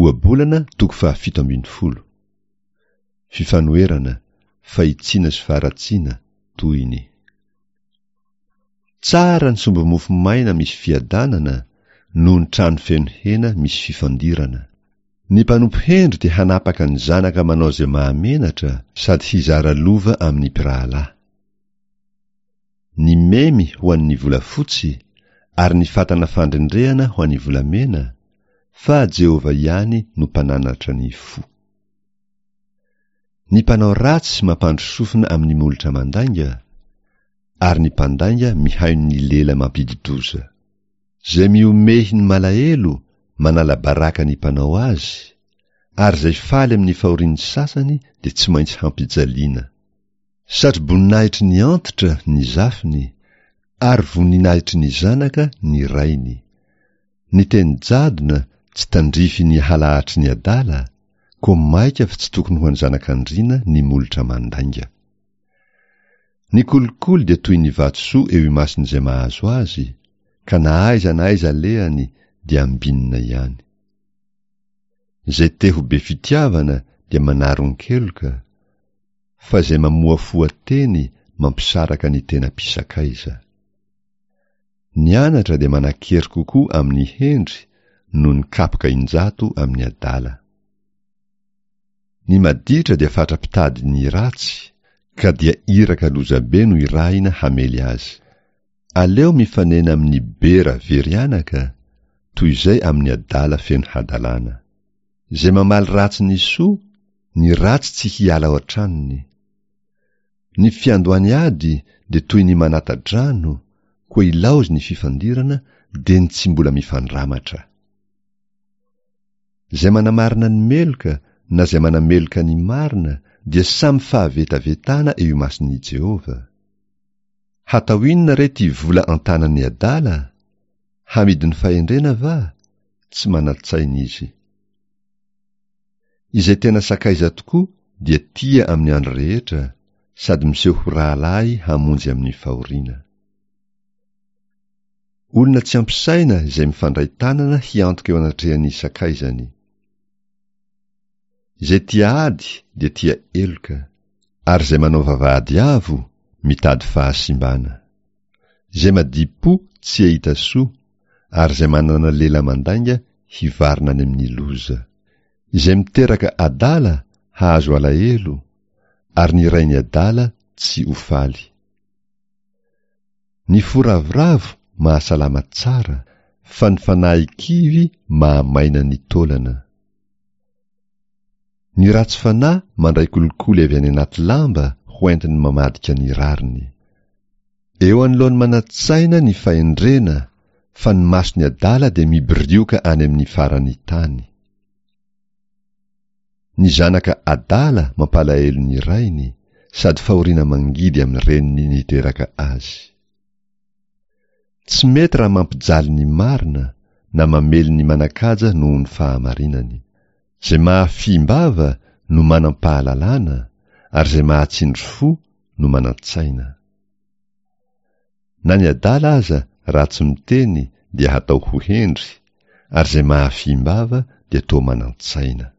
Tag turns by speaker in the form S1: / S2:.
S1: Ohabolana 7:70. Fifanoerana, fahitsiana sy faharatsiana toyny. Tsara ny sombo mofo maina misy fiadanana noho ny trano feno hena misy fifandirana. Ny mpanompo hendry dia hanapaka ny zanaka manao izay mahamenatra sady hizara lova amin'ny mpirahalahy. Ny memy ho an'ny volafotsy ary ny fatana fandrendrehana ho an'ny volamena, fa Jehova ihany no mpananatra ny fo. Ny mpanao ratsy mampandro sofina amin'ny molotra mandainga, ary ny mpandainga mihaino ny lela mampididoza. Zay miomehy ny malahelo manala baraka ny mpanao azy, ary zay faly amin'ny fahorian'ny sasany dia tsy maintsy hampijaliana. Satroboninahitry ny antitra ny zafiny, ary voninahitry ny zanaka ny rainy. Ny teny jadona tsy tandrify ny halahatry ny adala, koa maika fa tsy tokony ho any zanak'andriana ny molotra mandainga. Ny kolikoly dia toy ny vatosoa eo imasin'izay mahazo azy, ka na aiza lehany dia ambinina ihany. Zay te ho be fitiavana dia manaron-keloka, fa zay mamoa foateny mampisaraka ny tena mpisakaiza. Ny anatra dia manakery kokoa amin'ny hendry noho ny kapoka injato amin'ny adala. Ny maditra dia fatra-pitady ny ratsy, ka dia iraka lozabe no irahina hamely azy. Aleo mifanena amin'ny bera verianaka toy izay amin'ny adala feno hadalana. Zay mamaly ratsy ny soa, ny ratsy tsy hiala ao an-tranony. Ny fiandohany ady dia toy ny manata-drano, koa ilaozy ny fifandirana dia ny tsy mbola mifandramatra. Zay manamarina ny meloka na zay manameloka ny marina dia samy fahavetavetana eo imasin'i Jehova. Hatao inona re ty vola an-tanan'ny adala? Hamidiny fahendrena va? Tsy manatsaina izy. Izay tena sakaiza tokoa dia tia amin'ny andro rehetra, sady miseho ho rahalahy hamonjy amin'ny fahoriana. Olona tsy ampisaina izay mifandray tanana hiantoka eo anatrehan'ny sakaizany. Izay tia ady dia tia eloka, ary izay manao vavahady avo mitady fahasimbana. Izay madipo tsy ahita soa, ary izay manana lela mandainga hivarina any amin'ny loza. Izay miteraka adala hahazo alahelo, ary ny rainy adala tsy ho faly. Ny foravoravo mahasalama tsara, fa ny fanahy kivy mahamaina ny taolana. Ny ratsy fanahy mandray kolikoly avy any anaty lamba ho entiny mamadika ny rariny. Eo anoloany manatsaina ny fahendrena, fa ny masony adala dia miborioka any amin'ny farany tany. Ny zanaka adala mampalahelo ny rainy, sady fahoriana mangidy amin'ny reniny niteraka azy. Tsy mety raha mampijaly ny marina na mamely ny manakaja noho ny fahamarinany. Zay mahafimbava no manam-pahalalana, ary zay mahatsindry fo no manatsaina. Na ny adala aza ratsy miteny dia hatao ho hendry, ary zay mahafimbava dia toa manantsaina.